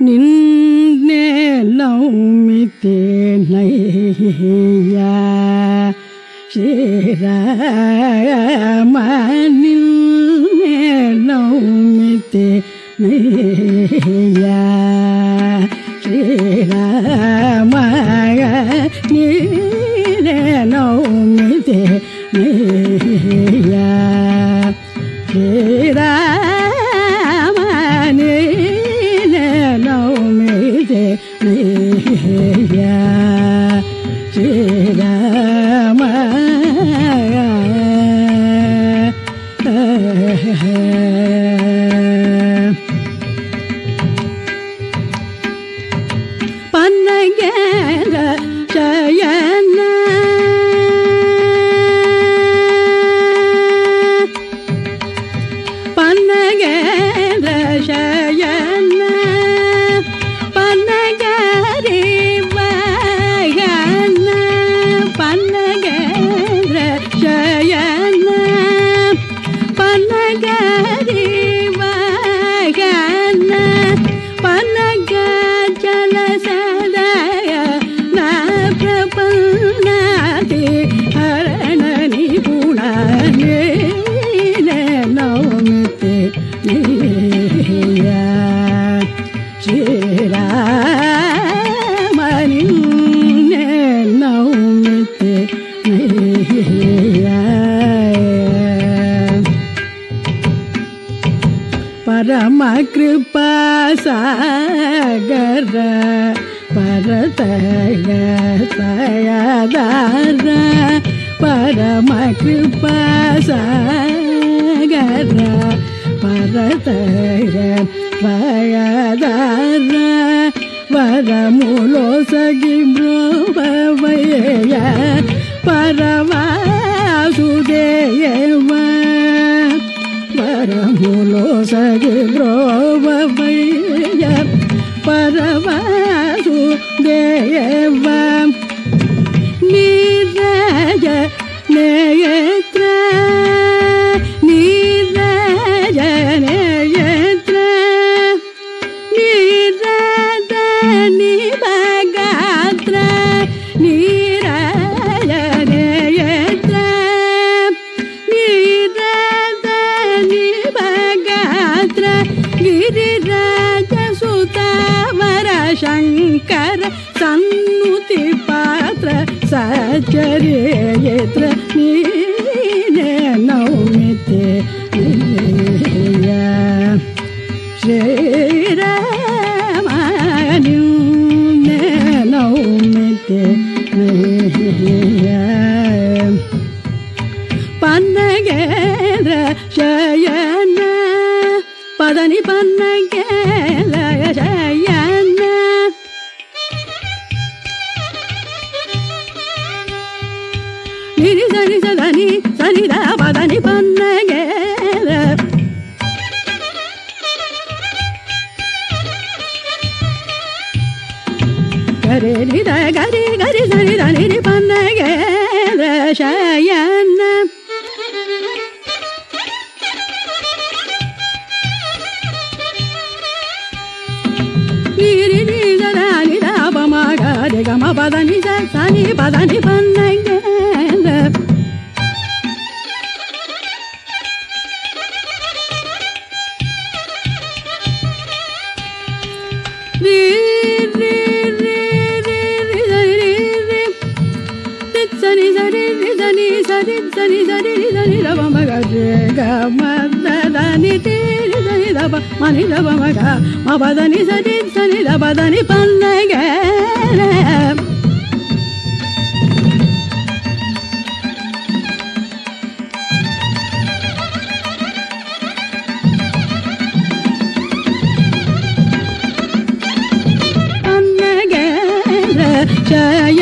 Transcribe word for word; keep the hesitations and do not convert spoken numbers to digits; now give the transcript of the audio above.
நின்னே நௌமித்தேனையா ஸ்ரீராம நின்னே நௌமித்தேனையா ஸ்ரீராம நின்னே நௌமித்தேனையா ஸ்ரீராம நின்னே நௌமித்தேனையா ஸ்ரீராம பன்னகேர ஜயன பன்னகேர ஜயன பன்னகரி வயன பன்னகேர ஜயன பன்னகரி வயன பன்னக ஜலசதய நப்ரபன்னாதி ஹரண நிபுணனே நௌமித்தேனையா ஸ்ரீராம நின்னே நௌமித்தேனையா பரம கிருபா சாகர பரதய தயதார பரம கிருபா சாகர பரதய தயதார வரமுலோ சகி ப்ரோபவய பரவாசுதேவ பரமுலோ சகி ப்ரோபவய பரவாசுதேவ நீரஜ நேயத்ர நீரஜ நேயத்ர நீரத நிபகாத்ர நீரஜ நேயத்ர நீரத நிபகாத்ர கிரிராஜ சுதவர சங்கர சன்னுதி பாத்ர சச்சரேயத்ர நீனே நௌமித்தேனையா ஸ்ரீராம நின்னே நௌமித்தேனையா பன்னகேர ஜயன பதனி பன்னகேர ஜயன நிரி சரி சதனி சரித பதனி பன்னகேர கரி நித கரி கரி சரித நிரி பன்னகேர ஜயன நிரி நித நித பமக கம பதனி சனி பதனி பன்னகேர ரி ரி ரி ரி ரி ரி சனி சரி சனி சரி சனி சரி சனி ரமக கம தனி திரி சனி ரப மனி ரமக மபதனி சரி சனி ரபதனி பன்னகேர பன்னகேர ஜய